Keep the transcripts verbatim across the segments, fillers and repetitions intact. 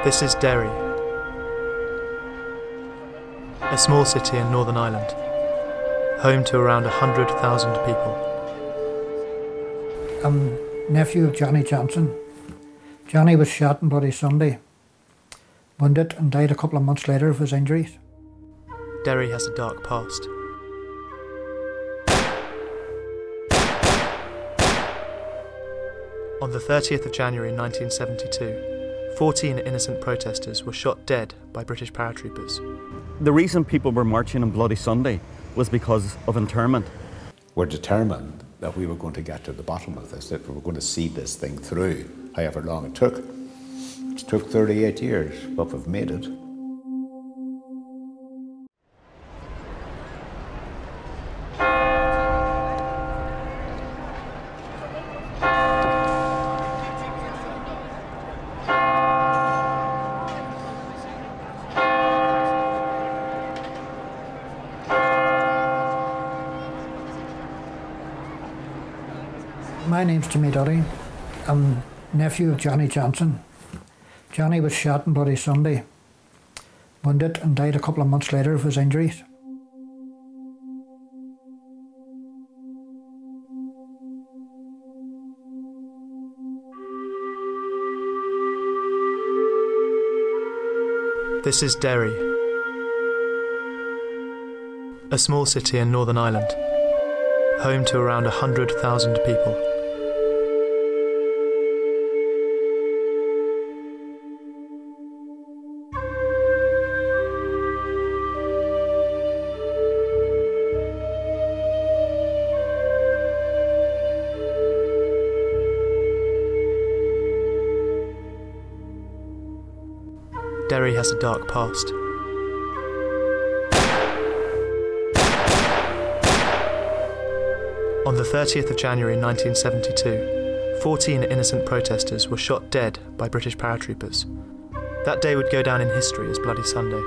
This is Derry, a small city in Northern Ireland, home to around one hundred thousand people. I'm nephew of Johnny Johnson. Johnny was shot on Bloody Sunday, wounded and died a couple of months later of his injuries. Derry has a dark past. On the thirtieth of January nineteen seventy-two, fourteen innocent protesters were shot dead by British paratroopers. The reason people were marching on Bloody Sunday was because of internment. We're determined that we were going to get to the bottom of this, that we were going to see this thing through, however long it took. It took thirty-eight years, but we've made it. My name's Timmy Duddy. I'm nephew of Johnny Johnson. Johnny was shot on Bloody Sunday, wounded and died a couple of months later of his injuries. This is Derry, a small city in Northern Ireland, home to around one hundred thousand people. Derry has a dark past. On the thirtieth of January nineteen seventy-two, fourteen innocent protesters were shot dead by British paratroopers. That day would go down in history as Bloody Sunday.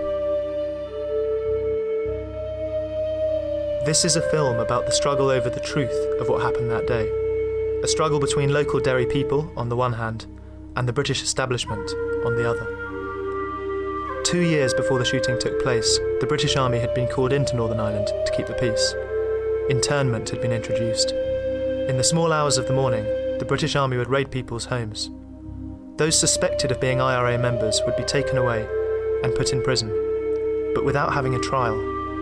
This is a film about the struggle over the truth of what happened that day. A struggle between local Derry people, on the one hand, and the British establishment, on the other. Two years before the shooting took place, the British Army had been called into Northern Ireland to keep the peace. Internment had been introduced. In the small hours of the morning, the British Army would raid people's homes. Those suspected of being I R A members would be taken away and put in prison, but without having a trial.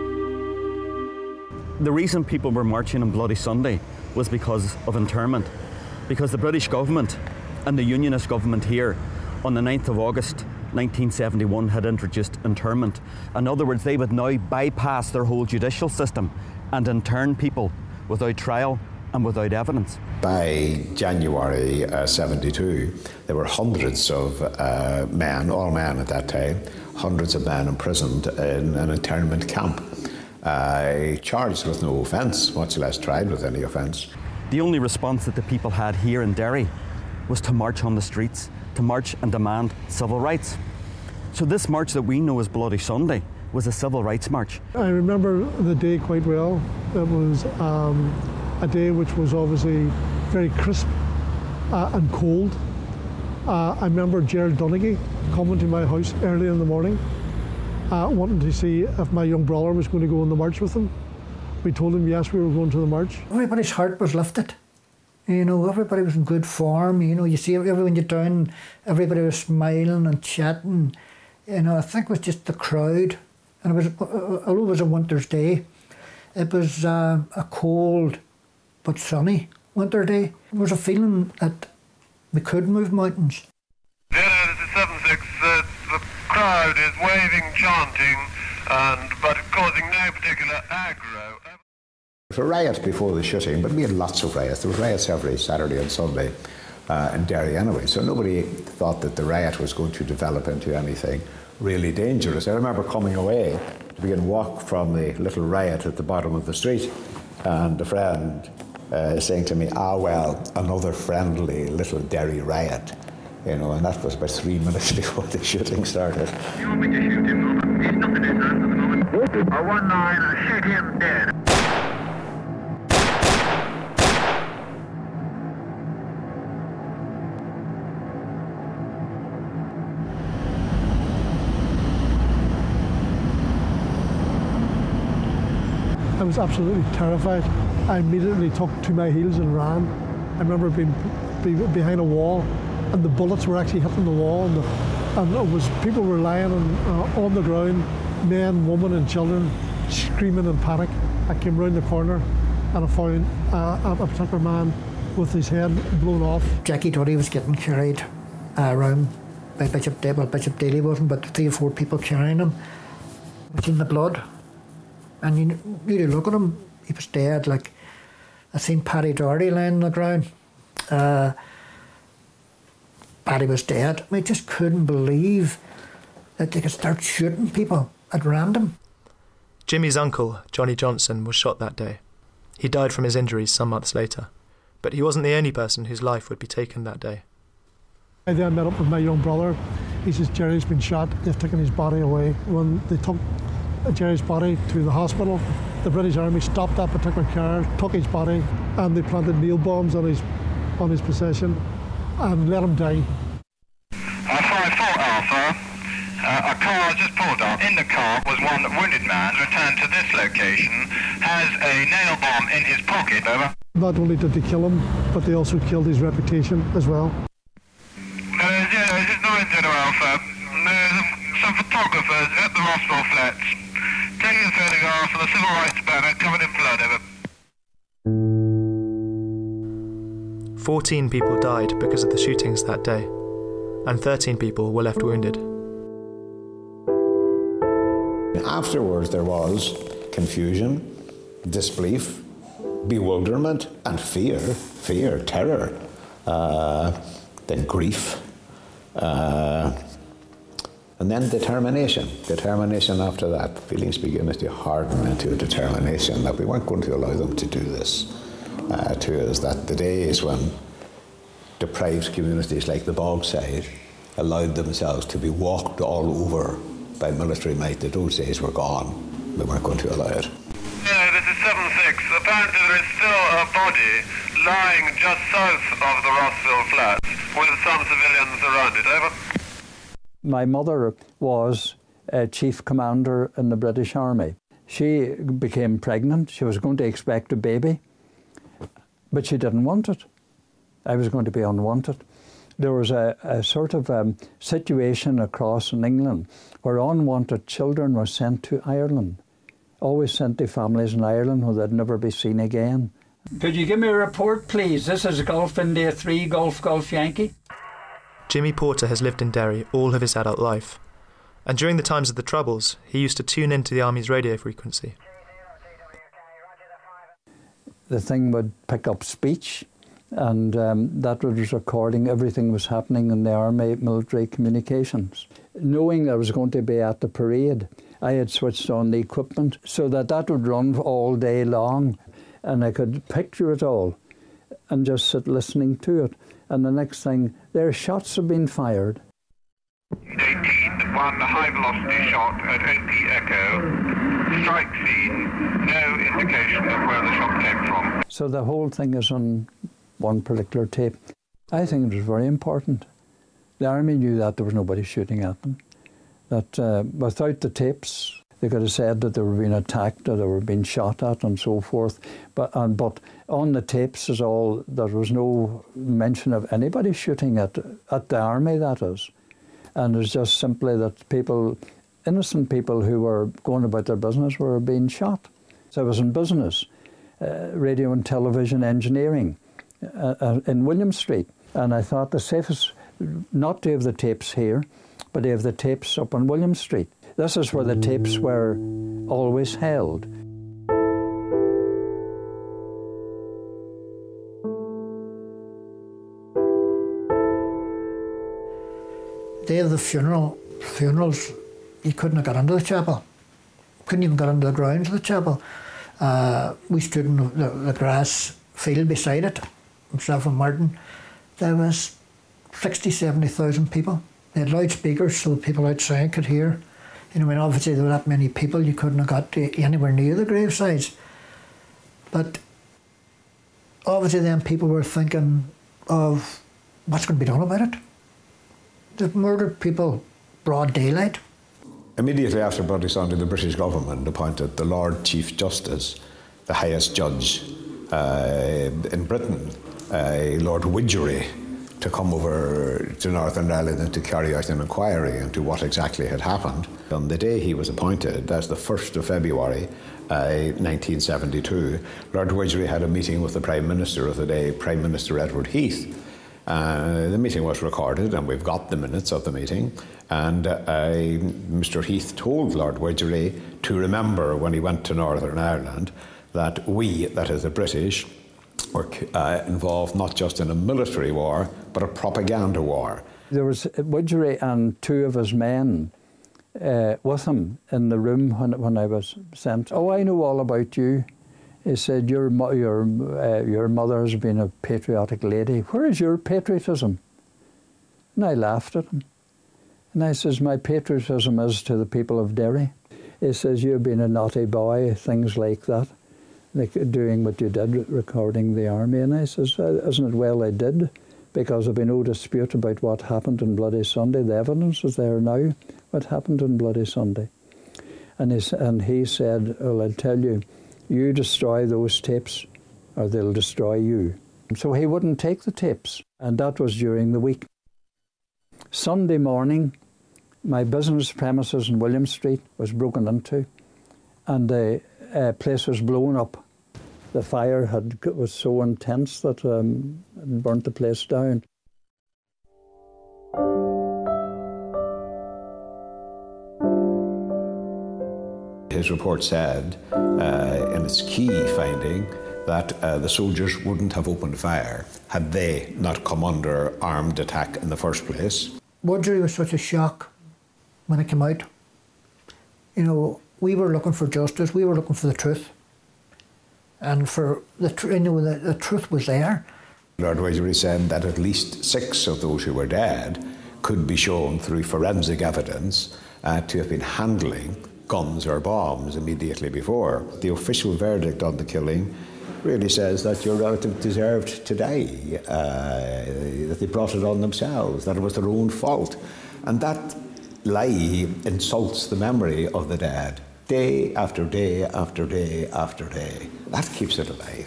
The reason people were marching on Bloody Sunday was because of internment. Because the British government and the Unionist government here on the ninth of August nineteen seventy-one had introduced internment. In other words, they would now bypass their whole judicial system and intern people without trial and without evidence. By January uh, seventy-two, there were hundreds of uh, men, all men at that time, hundreds of men imprisoned in an internment camp, uh, charged with no offence, much less tried with any offence. The only response that the people had here in Derry was to march on the streets, to march and demand civil rights. So this march that we know as Bloody Sunday was a civil rights march. I remember the day quite well. It was um, a day which was obviously very crisp uh, and cold. Uh, I remember Gerald Donaghy coming to my house early in the morning, uh, wanting to see if my young brother was going to go on the march with him. We told him yes, we were going to the march. Everybody's heart was lifted. You know, everybody was in good form. You know, you see everyone you're down, everybody was smiling and chatting. You know, I think it was just the crowd. And it was, although it was a winter's day, it was uh, a cold but sunny winter day. There was a feeling that we could move mountains. Yeah, this is seven six. Uh, the crowd is waving, chanting, and but causing no particular aggro. There was a riot before the shooting, but we had lots of riots. There were riots every Saturday and Sunday uh, in Derry anyway, so nobody thought that the riot was going to develop into anything really dangerous. I remember coming away to begin to walk from the little riot at the bottom of the street, and a friend uh, saying to me, ah well, another friendly little Derry riot. You know, and that was about three minutes before the shooting started. You want me to shoot him, Norman? He's not in his hands at the moment. I one nine, shoot him dead. I was absolutely terrified. I immediately took to my heels and ran. I remember being be, behind a wall, and the bullets were actually hitting the wall, and, the, and it was people were lying on, uh, on the ground, men, women, and children, screaming in panic. I came round the corner, and I found uh, a particular man with his head blown off. Jackie thought he was getting carried uh, around by Bishop Daly. Well, Bishop Daly wasn't, but three or four people carrying him. I seen the blood, and you really look at him, he was dead. Like, I seen Paddy Doherty lying on the ground. Uh, Paddy was dead. I just couldn't believe that they could start shooting people at random. Jimmy's uncle, Johnny Johnson, was shot that day. He died from his injuries some months later, but he wasn't the only person whose life would be taken that day. I then met up with my young brother. He says, Jerry's been shot, they've taken his body away. When they took Jerry's body to the hospital, the British Army stopped that particular car, took his body, and they planted nail bombs on his on his possession and let him die. Uh, five four Alpha, uh, a car has just pulled up. In the car was one wounded man, returned to this location, has a nail bomb in his pocket. Over. Not only did they kill him, but they also killed his reputation as well. Uh, yeah, this is nine Zero Alpha. There's some photographers at the Rossville flats taking photographs for the Civil Rights banner covered in blood. Over. Fourteen people died because of the shootings that day, and thirteen people were left wounded. Afterwards, there was confusion, disbelief, bewilderment, and fear, fear, terror, uh, then grief, uh, and then determination. Determination after that. Feelings began to harden into a determination that we weren't going to allow them to do this uh, to us, that the days when deprived communities like the Bogside allowed themselves to be walked all over by military might, that those days were gone. We weren't going to allow it. Yeah, this is seven six. Apparently there is still a body lying just south of the Rossville flats with some civilians around it. Over. My mother was a chief commander in the British Army. She became pregnant. She was going to expect a baby, but she didn't want it. I was going to be unwanted. There was a, a sort of um, situation across in England where unwanted children were sent to Ireland, always sent to families in Ireland where they'd never be seen again. Could you give me a report, please? This is Golf India three, Golf Golf Yankee. Jimmy Porter has lived in Derry all of his adult life, and during the times of the Troubles, he used to tune into the Army's radio frequency. The thing would pick up speech, and um, that was recording everything was happening in the Army military communications. Knowing I was going to be at the parade, I had switched on the equipment so that that would run all day long, and I could picture it all and just sit listening to it. And the next thing, their shots have been fired. eighteen, one high-velocity shot at O P Echo. Strike scene, no indication of where the shot came from. So the whole thing is on one particular tape. I think it was very important. The Army knew that there was nobody shooting at them. That uh, without the tapes, they could have said that they were being attacked or they were being shot at and so forth. But and, but on the tapes is all, there was no mention of anybody shooting at, at the Army, that is. And it was just simply that people, innocent people who were going about their business were being shot. So I was in business, uh, radio and television engineering uh, uh, in William Street. And I thought the safest, not to have the tapes here, but to have the tapes up on William Street. This is where the tapes were always held. The day of the funeral, funerals, you couldn't have got into the chapel. Couldn't even get into the grounds of the chapel. Uh, we stood in the, the grass field beside it, myself and Martin. There was sixty, seventy thousand people. They had loudspeakers so people outside could hear. You know, I mean, obviously there were that many people, you couldn't have got to anywhere near the gravesides. But obviously then people were thinking of what's going to be done about it. They've murdered people broad daylight. Immediately after Bloody Sunday, the British government appointed the Lord Chief Justice the highest judge uh, in Britain, uh, Lord Widgery, to come over to Northern Ireland and to carry out an inquiry into what exactly had happened. On the day he was appointed, as the first of February uh, nineteen seventy-two, Lord Widgery had a meeting with the Prime Minister of the day, Prime Minister Edward Heath. Uh, the meeting was recorded, and we've got the minutes of the meeting. And uh, Mister Heath told Lord Widgery to remember when he went to Northern Ireland that we, that is the British, were uh, involved not just in a military war, but a propaganda war. There was Widgery and two of his men uh, with him in the room when, when I was sent. Oh, I know all about you. He said, your, mo your, uh, your mother has been a patriotic lady. Where is your patriotism? And I laughed at him. And I says, my patriotism is to the people of Derry. He says, you've been a naughty boy, things like that, like doing what you did, recording the army. And I says, isn't it well I did? Because there'll be no dispute about what happened on Bloody Sunday. The evidence is there now, what happened on Bloody Sunday. And he, and he said, well, I'll tell you, you destroy those tapes or they'll destroy you. So he wouldn't take the tapes, and that was during the week. Sunday morning, my business premises in William Street was broken into, and the uh, place was blown up. The fire had was so intense that um, it burnt the place down. His report said, uh, in its key finding, that uh, the soldiers wouldn't have opened fire had they not come under armed attack in the first place. Widgery was such a shock when it came out. You know, we were looking for justice, we were looking for the truth. And for the, tr you know, the, the truth was there. Lord Widgery said that at least six of those who were dead could be shown through forensic evidence uh, to have been handling guns or bombs immediately before. The official verdict on the killing really says that your relative deserved to die, uh, that they brought it on themselves, that it was their own fault. And that lie insults the memory of the dead, day after day after day after day. That keeps it alive.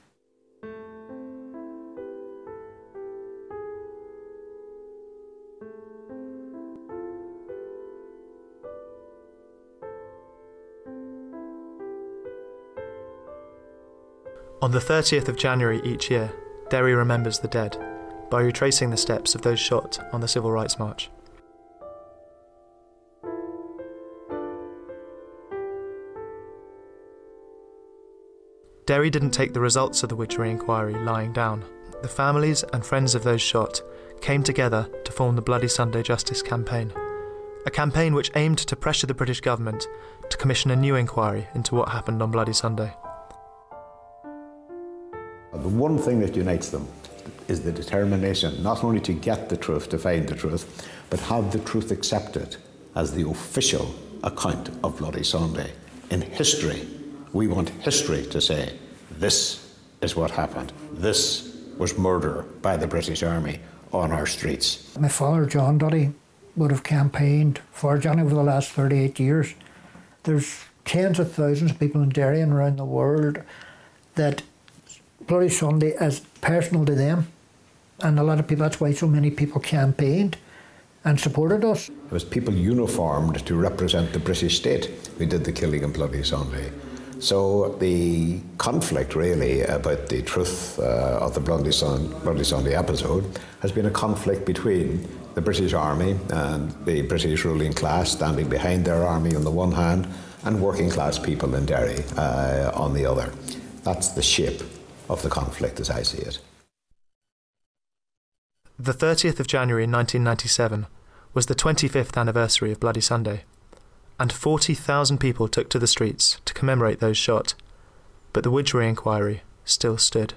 On the thirtieth of January each year, Derry remembers the dead by retracing the steps of those shot on the Civil Rights March. Derry didn't take the results of the Widgery inquiry lying down. The families and friends of those shot came together to form the Bloody Sunday Justice Campaign, a campaign which aimed to pressure the British government to commission a new inquiry into what happened on Bloody Sunday. The one thing that unites them is the determination not only to get the truth, to find the truth, but have the truth accepted as the official account of Bloody Sunday. In history, we want history to say, this is what happened. This was murder by the British Army on our streets. My father, John Duddy, would have campaigned for John over the last thirty-eight years. There's tens of thousands of people in Derry and around the world that Bloody Sunday is personal to them, and a lot of people, that's why so many people campaigned and supported us. It was people uniformed to represent the British state who did the killing on Bloody Sunday. So the conflict really about the truth uh, of the Bloody, Sun, Bloody Sunday episode has been a conflict between the British Army and the British ruling class standing behind their army on the one hand, and working class people in Derry uh, on the other. That's the shape of the conflict as I see it. The thirtieth of January nineteen ninety-seven was the twenty-fifth anniversary of Bloody Sunday, and forty thousand people took to the streets to commemorate those shot, but the Widgery inquiry still stood.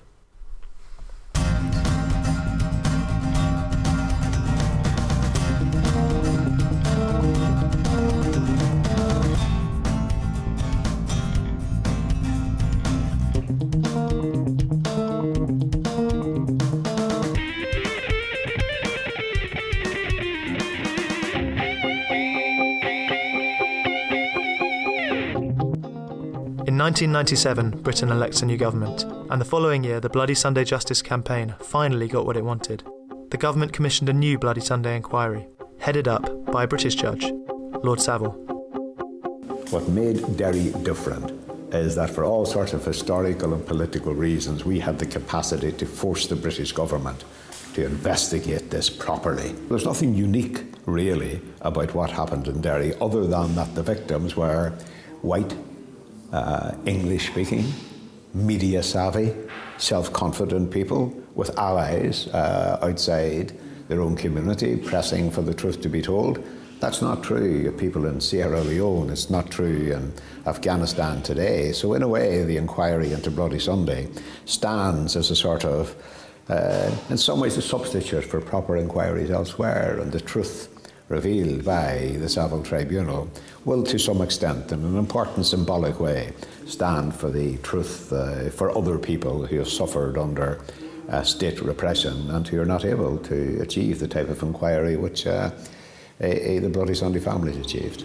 In In nineteen ninety-seven, Britain elects a new government, and the following year the Bloody Sunday Justice campaign finally got what it wanted. The government commissioned a new Bloody Sunday inquiry, headed up by a British judge, Lord Savile. What made Derry different is that for all sorts of historical and political reasons, we had the capacity to force the British government to investigate this properly. There's nothing unique, really, about what happened in Derry, other than that the victims were white, uh, English-speaking, media-savvy, self-confident people with allies uh, outside their own community pressing for the truth to be told. That's not true of people in Sierra Leone, it's not true in Afghanistan today. So in a way, the inquiry into Bloody Sunday stands as a sort of, uh, in some ways, a substitute for proper inquiries elsewhere, and the truth revealed by the Savile Tribunal will, to some extent, in an important symbolic way, stand for the truth uh, for other people who have suffered under uh, state repression and who are not able to achieve the type of inquiry which uh, a, a, the Bloody Sunday families achieved.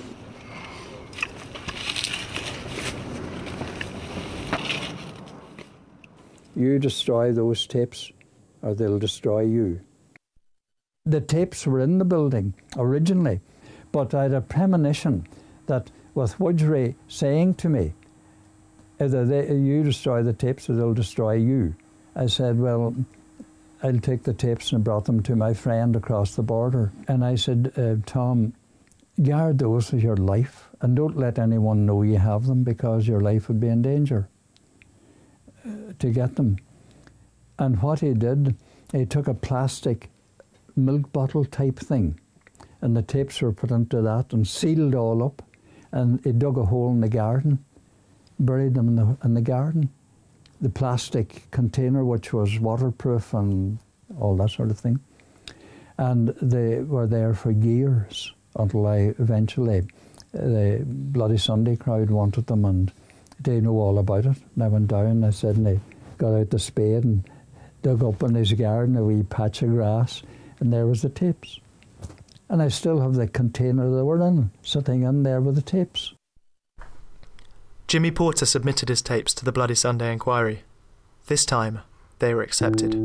You destroy those tapes, or they'll destroy you. The tapes were in the building originally, but I had a premonition that with Widgery saying to me, either they, you destroy the tapes or they'll destroy you. I said, well, I'll take the tapes, and brought them to my friend across the border. And I said, uh, Tom, guard those with your life, and don't let anyone know you have them, because your life would be in danger uh, to get them. And what he did, he took a plastic milk bottle type thing, and the tapes were put into that and sealed all up, and he dug a hole in the garden, buried them in the, in the garden. The plastic container, which was waterproof and all that sort of thing. And they were there for years, until I eventually, the Bloody Sunday crowd wanted them, and they know all about it. And I went down, and I said, and they got out the spade and dug up in his garden a wee patch of grass, and there was the tapes. And I still have the container they were in, sitting in there with the tapes. Jimmy Porter submitted his tapes to the Bloody Sunday inquiry. This time, they were accepted.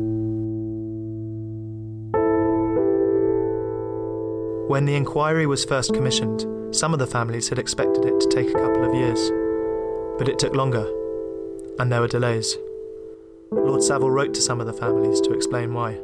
When the inquiry was first commissioned, some of the families had expected it to take a couple of years. But it took longer, and there were delays. Lord Savile wrote to some of the families to explain why.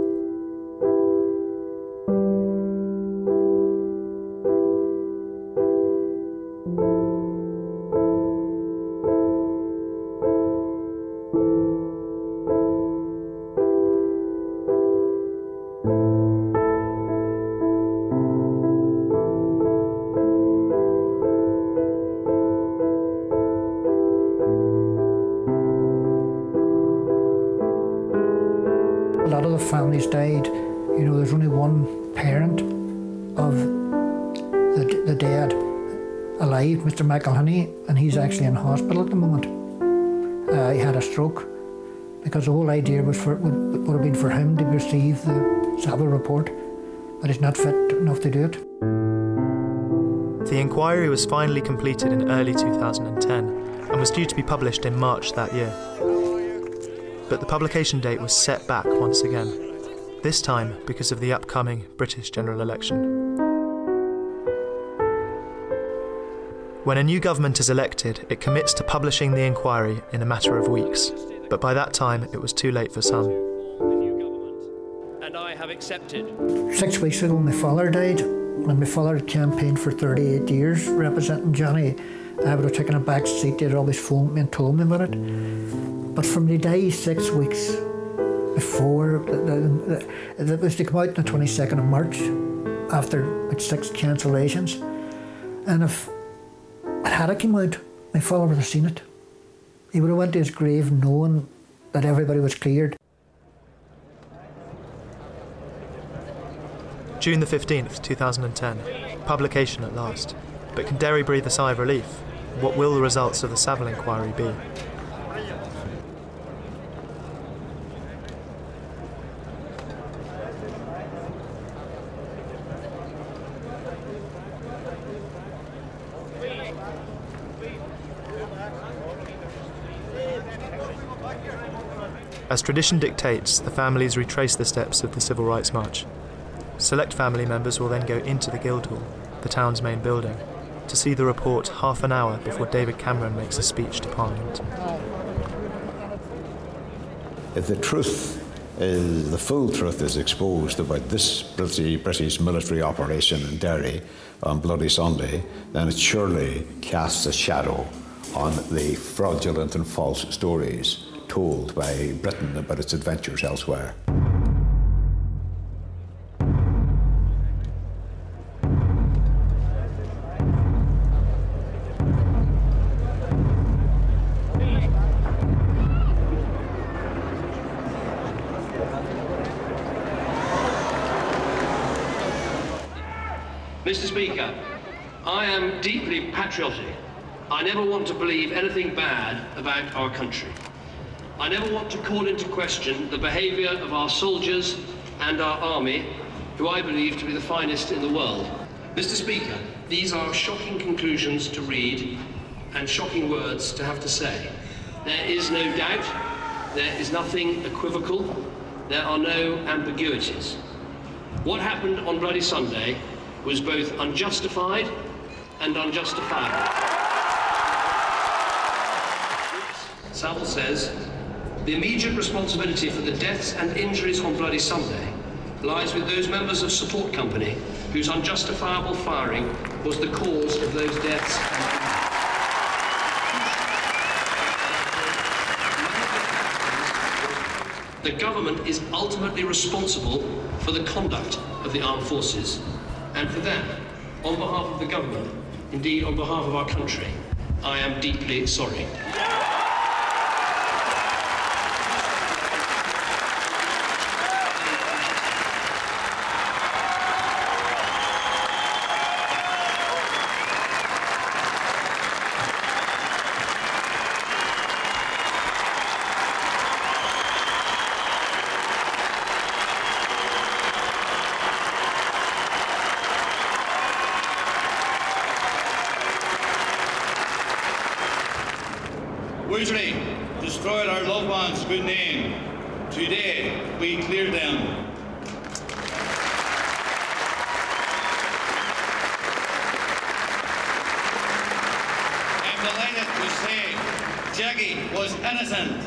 A lot of the families died. You know, there's only one parent of the, the dead alive, Mister McElhinney, and he's actually in hospital at the moment. Uh, he had a stroke, because the whole idea was for would, would have been for him to receive the Savile report, but he's not fit enough to do it. The inquiry was finally completed in early two thousand ten and was due to be published in March that year. But the publication date was set back once again, this time because of the upcoming British general election. When a new government is elected, it commits to publishing the inquiry in a matter of weeks, but by that time it was too late for some. And I have accepted. Six weeks ago my father died, and my father had campaigned for thirty-eight years representing Johnny. I would have taken a back seat, they'd always phoned me and told me about it. But from the day six weeks before, it was to come out on the twenty-second of March, after like six cancellations. And if it had come out, my father would have seen it. He would have went to his grave knowing that everybody was cleared. June the fifteenth, two thousand ten. Publication at last. But can Derry breathe a sigh of relief? What will the results of the Savile inquiry be? As tradition dictates, the families retrace the steps of the Civil Rights March. Select family members will then go into the Guildhall, the town's main building, to see the report half an hour before David Cameron makes a speech to Parliament. If the truth is, the full truth is exposed about this British, British military operation in Derry on Bloody Sunday, then it surely casts a shadow on the fraudulent and false stories told by Britain about its adventures elsewhere. Mister Speaker, I am deeply patriotic. I never want to believe anything bad about our country. I never want to call into question the behaviour of our soldiers and our army, who I believe to be the finest in the world. Mister Speaker, these are shocking conclusions to read and shocking words to have to say. There is no doubt, there is nothing equivocal, there are no ambiguities. What happened on Bloody Sunday was both unjustified and unjustifiable. Saville says, the immediate responsibility for the deaths and injuries on Bloody Sunday lies with those members of Support Company whose unjustifiable firing was the cause of those deaths and injuries. The government is ultimately responsible for the conduct of the armed forces. And for that, on behalf of the government, indeed on behalf of our country, I am deeply sorry. Brutally destroyed our loved ones' good name. Today, we clear them. I'm delighted to say Jackie was innocent.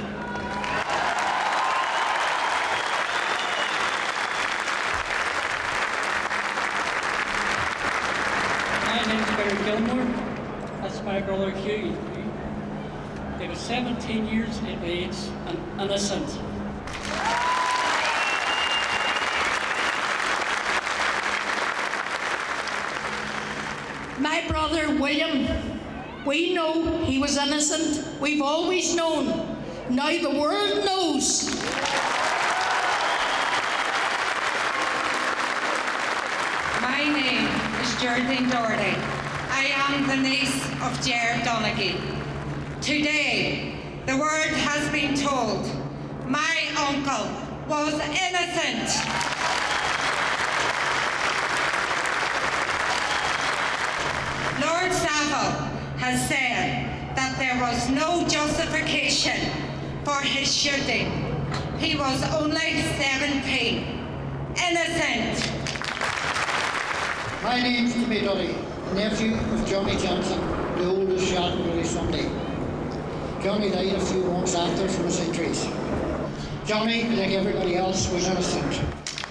My name's Barry Gilmore. That's my brother Hugh. He was seventeen years of age and innocent. My brother William, we know he was innocent. We've always known. Now the world knows. My name is Geraldine Doherty. I am the niece of Ger Donaghy. Today, the word has been told. My uncle was innocent. Lord Saville has said that there was no justification for his shooting. He was only seventeen. Innocent. My name's Timmy Duddy, nephew of Johnny Johnson, the oldest shot on Bloody Sunday. Johnny died a few months after from his injuries. Johnny, like everybody else, was innocent.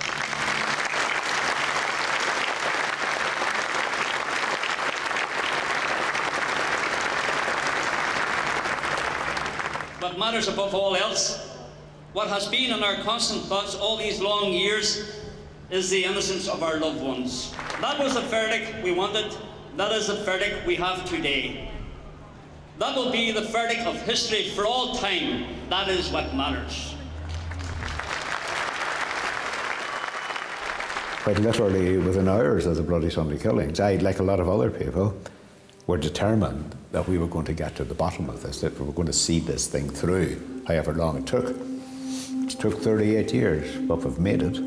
What matters above all else, what has been in our constant thoughts all these long years, is the innocence of our loved ones. That was the verdict we wanted. That is the verdict we have today. That will be the verdict of history for all time. That is what matters. Quite literally within hours of the Bloody Sunday killings, I, like a lot of other people, were determined that we were going to get to the bottom of this, that we were going to see this thing through, however long it took. It took thirty-eight years, but we've made it.